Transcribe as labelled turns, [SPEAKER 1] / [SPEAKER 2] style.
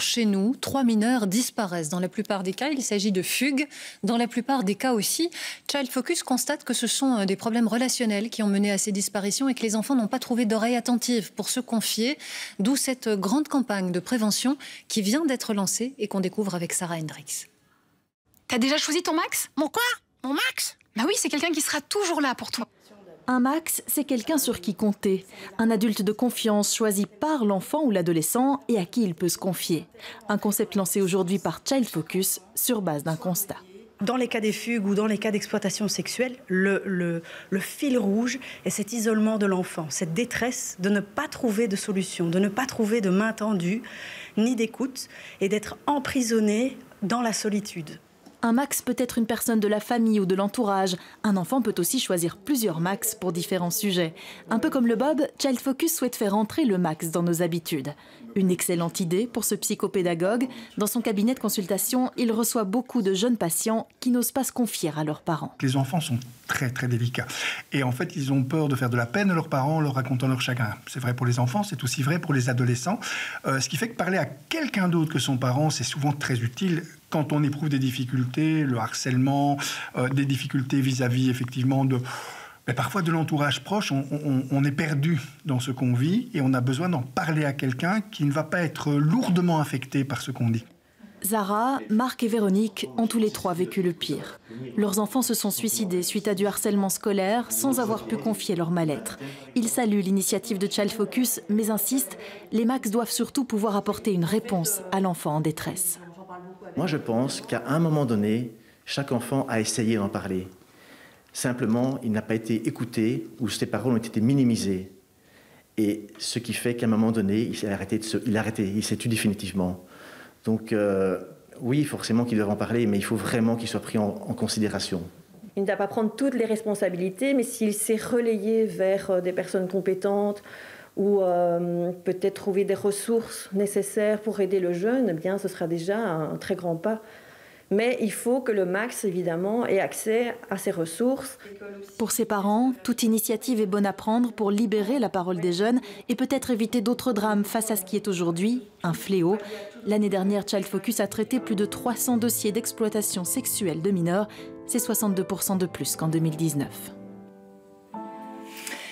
[SPEAKER 1] Chez nous, 3 mineurs disparaissent. Dans la plupart des cas, il s'agit de fugues. Dans la plupart des cas aussi, Child Focus constate que ce sont des problèmes relationnels qui ont mené à ces disparitions et que les enfants n'ont pas trouvé d'oreille attentive pour se confier. D'où cette grande campagne de prévention qui vient d'être lancée et qu'on découvre avec Sarah Hendricks.
[SPEAKER 2] T'as déjà choisi ton Max?
[SPEAKER 3] Mon quoi? Mon Max?
[SPEAKER 2] Bah oui, c'est quelqu'un qui sera toujours là pour toi.
[SPEAKER 4] Un Max, c'est quelqu'un sur qui compter. Un adulte de confiance choisi par l'enfant ou l'adolescent et à qui il peut se confier. Un concept lancé aujourd'hui par Child Focus sur base d'un constat.
[SPEAKER 5] Dans les cas des fugues ou dans les cas d'exploitation sexuelle, le fil rouge est cet isolement de l'enfant, cette détresse de ne pas trouver de solution, de ne pas trouver de main tendue, ni d'écoute, et d'être emprisonné dans la solitude.
[SPEAKER 4] Un Max peut être une personne de la famille ou de l'entourage. Un enfant peut aussi choisir plusieurs Max pour différents sujets. Un peu comme le Bob, Child Focus souhaite faire entrer le Max dans nos habitudes. Une excellente idée pour ce psychopédagogue. Dans son cabinet de consultation, il reçoit beaucoup de jeunes patients qui n'osent pas se confier à leurs parents.
[SPEAKER 6] Les enfants sont très très délicats. Et en fait, ils ont peur de faire de la peine à leurs parents en leur racontant leur chagrin. C'est vrai pour les enfants, c'est aussi vrai pour les adolescents. Ce qui fait que parler à quelqu'un d'autre que son parent, c'est souvent très utile quand on éprouve des difficultés, le harcèlement, des difficultés vis-à-vis effectivement mais parfois de l'entourage proche. On est perdu dans ce qu'on vit et on a besoin d'en parler à quelqu'un qui ne va pas être lourdement affecté par ce qu'on dit.
[SPEAKER 4] Zara, Marc et Véronique ont tous les trois vécu le pire. Leurs enfants se sont suicidés suite à du harcèlement scolaire sans avoir pu confier leur mal-être. Ils saluent l'initiative de Child Focus, mais insistent, les Max doivent surtout pouvoir apporter une réponse à l'enfant en détresse.
[SPEAKER 7] Moi, je pense qu'à un moment donné, chaque enfant a essayé d'en parler. Simplement, il n'a pas été écouté ou ses paroles ont été minimisées. Et ce qui fait qu'à un moment donné, il s'est tué définitivement. Donc, oui, forcément qu'ils doivent en parler, mais il faut vraiment qu'il soit pris en considération.
[SPEAKER 8] Il ne doit pas prendre toutes les responsabilités, mais s'il s'est relayé vers des personnes compétentes ou peut-être trouver des ressources nécessaires pour aider le jeune, eh bien, ce sera déjà un très grand pas. Mais il faut que le Max, évidemment, ait accès à ces ressources.
[SPEAKER 4] Pour ses parents, toute initiative est bonne à prendre pour libérer la parole des jeunes et peut-être éviter d'autres drames face à ce qui est aujourd'hui un fléau. L'année dernière, Child Focus a traité plus de 300 dossiers d'exploitation sexuelle de mineurs. C'est 62% de plus qu'en 2019.